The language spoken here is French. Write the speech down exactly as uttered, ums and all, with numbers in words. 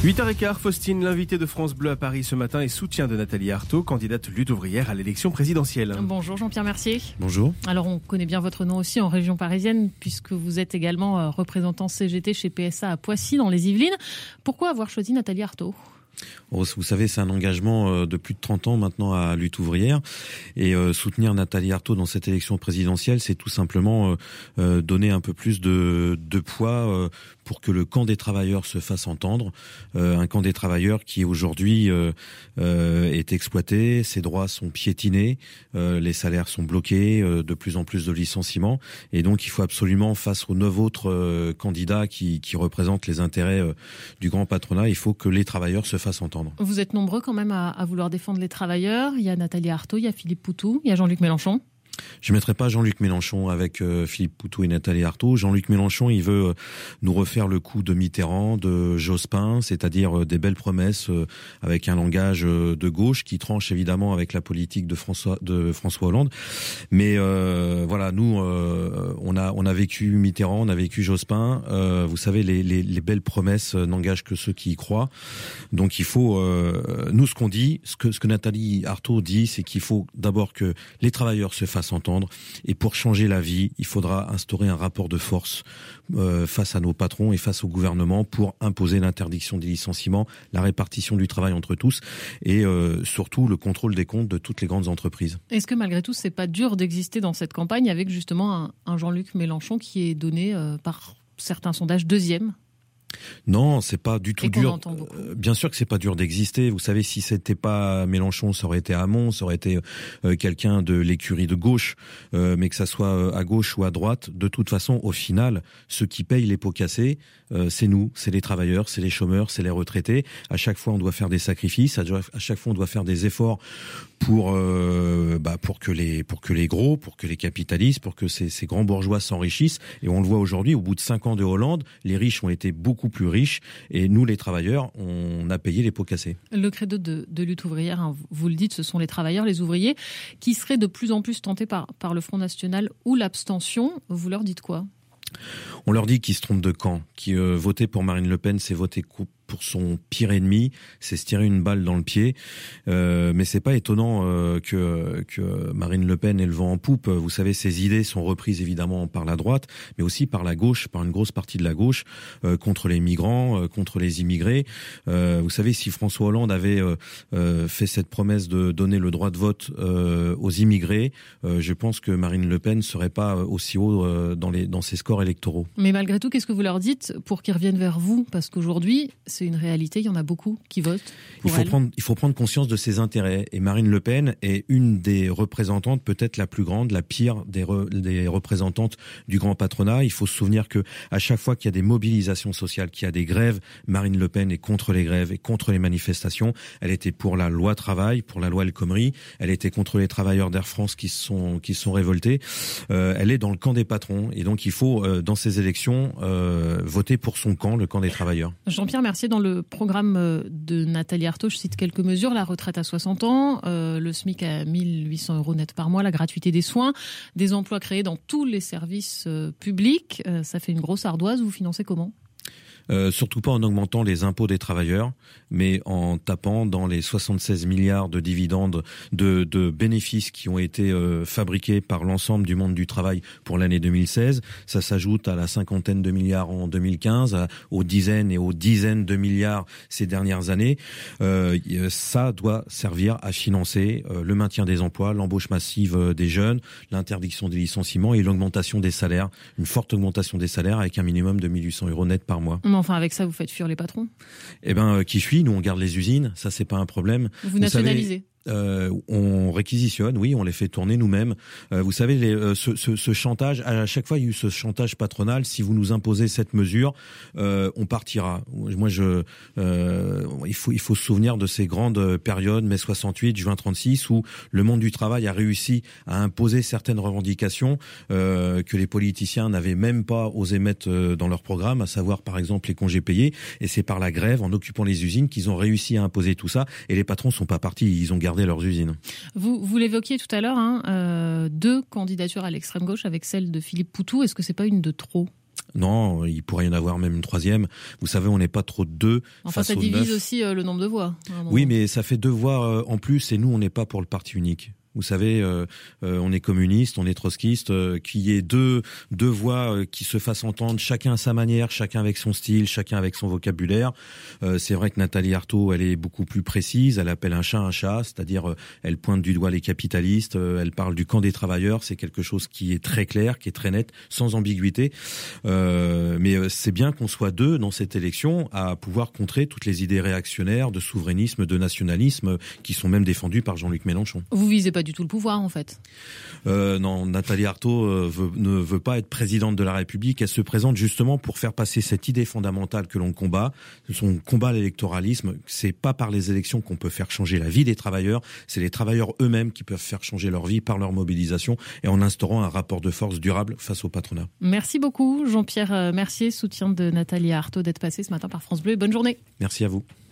huit heures quinze, Faustine, l'invitée de France Bleu à Paris ce matin, et soutien de Nathalie Arthaud, candidate lutte ouvrière à l'élection présidentielle. Bonjour Jean-Pierre Mercier. Bonjour. Alors on connaît bien votre nom aussi en région parisienne, puisque vous êtes également représentant C G T chez P S A à Poissy dans les Yvelines. Pourquoi avoir choisi Nathalie Arthaud ? Vous savez, c'est un engagement de plus de trente ans maintenant à lutte ouvrière, et euh, soutenir Nathalie Arthaud dans cette élection présidentielle, c'est tout simplement euh, donner un peu plus de, de poids euh, pour que le camp des travailleurs se fasse entendre, euh, un camp des travailleurs qui aujourd'hui euh, euh, est exploité, ses droits sont piétinés, euh, les salaires sont bloqués, euh, de plus en plus de licenciements, et donc il faut absolument, face aux neuf autres euh, candidats qui, qui représentent les intérêts euh, du grand patronat, il faut que les travailleurs se fassent entendre. Vous êtes nombreux quand même à, à vouloir défendre les travailleurs. Il y a Nathalie Arthaud, il y a Philippe Poutou, il y a Jean-Luc Mélenchon. Je ne mettrai pas Jean-Luc Mélenchon avec euh, Philippe Poutou et Nathalie Arthaud. Jean-Luc Mélenchon, il veut euh, nous refaire le coup de Mitterrand, de Jospin, c'est-à-dire euh, des belles promesses euh, avec un langage euh, de gauche qui tranche évidemment avec la politique de François, de François Hollande. Mais euh, voilà, nous, euh, on a on a vécu Mitterrand, on a vécu Jospin. Euh, vous savez, les, les, les belles promesses euh, n'engagent que ceux qui y croient. Donc il faut, euh, nous, ce qu'on dit, ce que ce que Nathalie Arthaud dit, c'est qu'il faut d'abord que les travailleurs se fassent s'entendre, et pour changer la vie, il faudra instaurer un rapport de force euh, face à nos patrons et face au gouvernement pour imposer l'interdiction des licenciements, la répartition du travail entre tous et euh, surtout le contrôle des comptes de toutes les grandes entreprises. Est-ce que malgré tout, c'est pas dur d'exister dans cette campagne avec justement un, un Jean-Luc Mélenchon qui est donné euh, par certains sondages deuxième ? Non, c'est pas du tout et dur. Euh, bien sûr que c'est pas dur d'exister. Vous savez, si c'était pas Mélenchon, ça aurait été Hamon, ça aurait été euh, quelqu'un de l'écurie de gauche. Euh, mais que ça soit à gauche ou à droite, de toute façon, au final, ceux qui payent les pots cassés, euh, c'est nous, c'est les travailleurs, c'est les chômeurs, c'est les retraités. À chaque fois, on doit faire des sacrifices. À chaque fois, on doit faire des efforts pour euh, bah, pour que les pour que les gros, pour que les capitalistes, pour que ces, ces grands bourgeois s'enrichissent. Et on le voit aujourd'hui, au bout de cinq ans de Hollande, les riches ont été beaucoup plus riches, et nous, les travailleurs, on a payé les pots cassés. Le credo de, de lutte ouvrière, hein, vous le dites, ce sont les travailleurs, les ouvriers, qui seraient de plus en plus tentés par, par le Front National ou l'abstention. Vous leur dites quoi ? On leur dit qu'ils se trompent de camp, qui euh, voter pour Marine Le Pen, c'est voter coup pour son pire ennemi, c'est se tirer une balle dans le pied. Euh, mais c'est pas étonnant euh, que, que Marine Le Pen ait le vent en poupe. Vous savez, ses idées sont reprises évidemment par la droite, mais aussi par la gauche, par une grosse partie de la gauche, euh, contre les migrants, euh, contre les immigrés. Euh, vous savez, si François Hollande avait euh, euh, fait cette promesse de donner le droit de vote euh, aux immigrés, euh, je pense que Marine Le Pen serait pas aussi haut euh, dans, les, dans ses scores électoraux. Mais malgré tout, qu'est-ce que vous leur dites pour qu'ils reviennent vers vous ? Parce qu'aujourd'hui, c'est une réalité, il y en a beaucoup qui votent pour il faut elle. prendre, il faut prendre conscience de ses intérêts. Et Marine Le Pen est une des représentantes, peut-être la plus grande, la pire des, re, des représentantes du grand patronat. Il faut se souvenir que à chaque fois qu'il y a des mobilisations sociales, qu'il y a des grèves, Marine Le Pen est contre les grèves et contre les manifestations. Elle était pour la loi travail, pour la loi El Khomri. Elle était contre les travailleurs d'Air France qui se sont, qui se sont révoltés. Euh, elle est dans le camp des patrons. Et donc il faut, euh, dans ces élections, euh, voter pour son camp, le camp des travailleurs. Jean-Pierre Mercier, dans le programme de Nathalie Arthaud, je cite quelques mesures, la retraite à soixante ans, euh, le SMIC à mille huit cents euros net par mois, la gratuité des soins, des emplois créés dans tous les services euh, publics. Euh, ça fait une grosse ardoise. Vous financez comment ? Euh, surtout pas en augmentant les impôts des travailleurs, mais en tapant dans les soixante-seize milliards de dividendes, de, de bénéfices qui ont été euh, fabriqués par l'ensemble du monde du travail pour l'année deux mille seize. Ça s'ajoute à la cinquantaine de milliards en deux mille quinze, à, aux dizaines et aux dizaines de milliards ces dernières années. Euh, ça doit servir à financer euh, le maintien des emplois, l'embauche massive euh, des jeunes, l'interdiction des licenciements et l'augmentation des salaires, une forte augmentation des salaires avec un minimum de mille huit cents euros net par mois. Mais enfin, avec ça, vous faites fuir les patrons ? Eh ben, euh, qui suis ? Nous, on garde les usines. Ça, c'est pas un problème. Vous, vous nationalisez ? Savez, Euh, on réquisitionne, oui, on les fait tourner nous-mêmes. Euh, vous savez, les, euh, ce, ce, ce chantage, à chaque fois il y a eu ce chantage patronal. Si vous nous imposez cette mesure, euh, on partira. Moi, je, euh, il faut, il faut se souvenir de ces grandes périodes, mai soixante-huit, juin trente-six, où le monde du travail a réussi à imposer certaines revendications euh, que les politiciens n'avaient même pas osé mettre dans leur programme, à savoir par exemple les congés payés. Et c'est par la grève, en occupant les usines, qu'ils ont réussi à imposer tout ça. Et les patrons sont pas partis, ils ont gardé leurs usines. Vous, vous l'évoquiez tout à l'heure, hein, euh, deux candidatures à l'extrême gauche avec celle de Philippe Poutou. Est-ce que c'est pas une de trop ? Non, il pourrait y en avoir même une troisième. Vous savez, on n'est pas trop de deux. Enfin, face ça aux divise neuf. aussi euh, le nombre de voix. Oui, mais ça fait deux voix euh, en plus et nous, on n'est pas pour le parti unique. Vous savez, euh, euh, on est communiste, on est trotskiste, euh, qu'il y ait deux deux voix euh, qui se fassent entendre, chacun à sa manière, chacun avec son style, chacun avec son vocabulaire. Euh, c'est vrai que Nathalie Arthaud, elle est beaucoup plus précise, elle appelle un chat un chat, c'est-à-dire euh, elle pointe du doigt les capitalistes, euh, elle parle du camp des travailleurs, c'est quelque chose qui est très clair, qui est très net, sans ambiguïté. Euh, mais euh, c'est bien qu'on soit deux dans cette élection à pouvoir contrer toutes les idées réactionnaires de souverainisme, de nationalisme, euh, qui sont même défendues par Jean-Luc Mélenchon. Vous visez pas du tout le pouvoir, en fait. Euh, non, Nathalie Arthaud euh, veut, ne veut pas être présidente de la République. Elle se présente justement pour faire passer cette idée fondamentale que l'on combat. Son combat à l'électoralisme, c'est pas par les élections qu'on peut faire changer la vie des travailleurs. C'est les travailleurs eux-mêmes qui peuvent faire changer leur vie par leur mobilisation et en instaurant un rapport de force durable face au patronat. Merci beaucoup, Jean-Pierre Mercier, soutien de Nathalie Arthaud, d'être passé ce matin par France Bleu. Bonne journée. Merci à vous.